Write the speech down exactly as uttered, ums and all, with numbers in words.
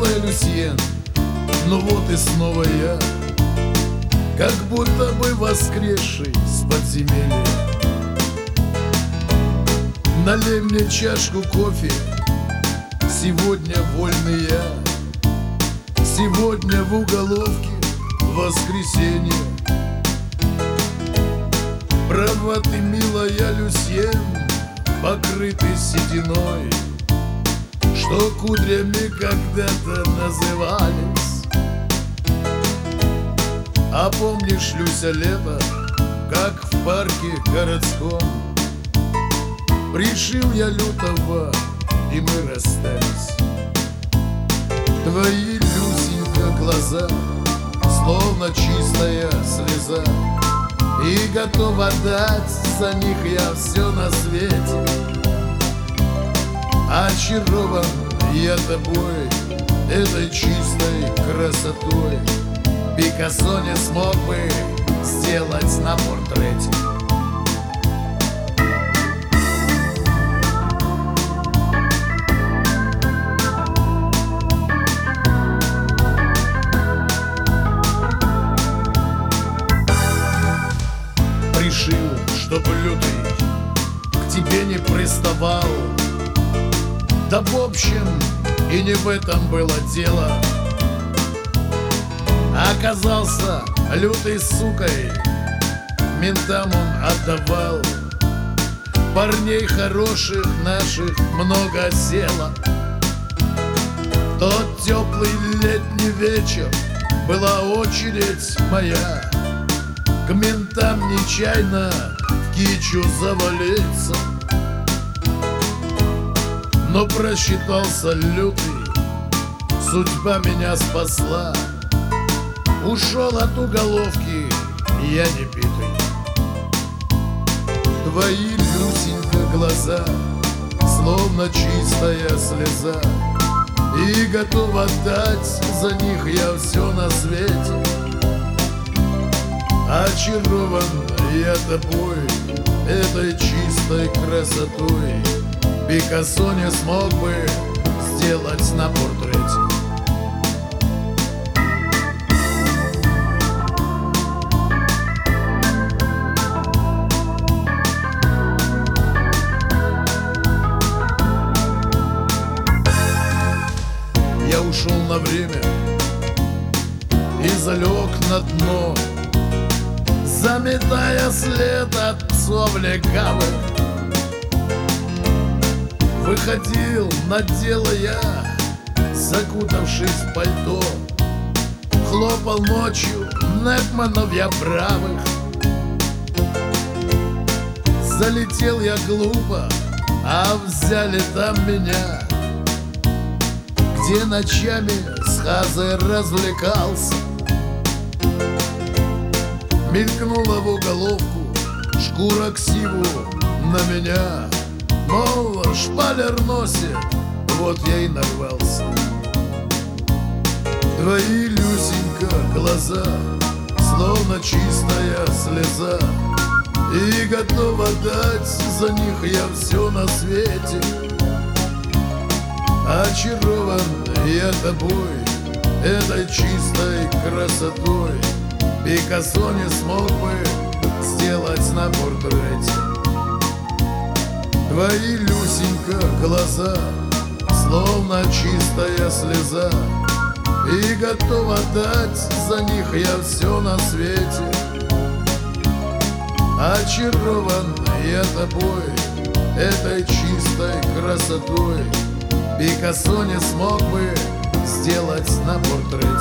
Белая Люсьен, ну вот и снова я, как будто бы воскресший с подземелья. Налей мне чашку кофе, сегодня вольный я, сегодня в уголовке воскресенье. Права ты, милая Люсьен, покрыты сединой, что кудрями когда-то назывались. А помнишь, Люся, лето, как в парке городском пришил я лютого, и мы расстались. Твои, Люсенька, глаза, словно чистая слеза, и готов отдать за них я все на свете. Очарован я тобой, этой чистой красотой, Пикассо не смог бы сделать на портрете. Решил, чтоб лютый к тебе не приставал. Да в общем и не в этом было дело. Оказался лютой сукой, ментам он отдавал. Парней хороших наших много село. Тот теплый летний вечер была очередь моя к ментам нечаянно в кичу завалиться. Но просчитался лютый, судьба меня спасла. Ушел от уголовки, я не битый. Твои, Люсенька, глаза, словно чистая слеза, и готов отдать за них я все на свете. Очарован я тобой, этой чистой красотой, Пикассо не смог бы сделать на портрете. Я ушел на время и залег на дно, заметая след от псов легавых. Выходил на дело я, закутавшись в пальто, хлопал ночью Некманов я бравых. Залетел я глупо, а взяли там меня, где ночами с Хазой развлекался. Мелькнула в уголовку шкура ксиву на меня, мол, шпалер носит, вот я и нарвался. Твои, Люсенька, глаза, словно чистая слеза, и готов отдать за них я все на свете. Очарован я тобой, этой чистой красотой, Пикассо не смог бы сделать на портрете. Твои, Люсенька, глаза, словно чистая слеза, и готов отдать за них я все на свете. Очарован я тобой, этой чистой красотой, Пикассо не смог бы сделать на портрете.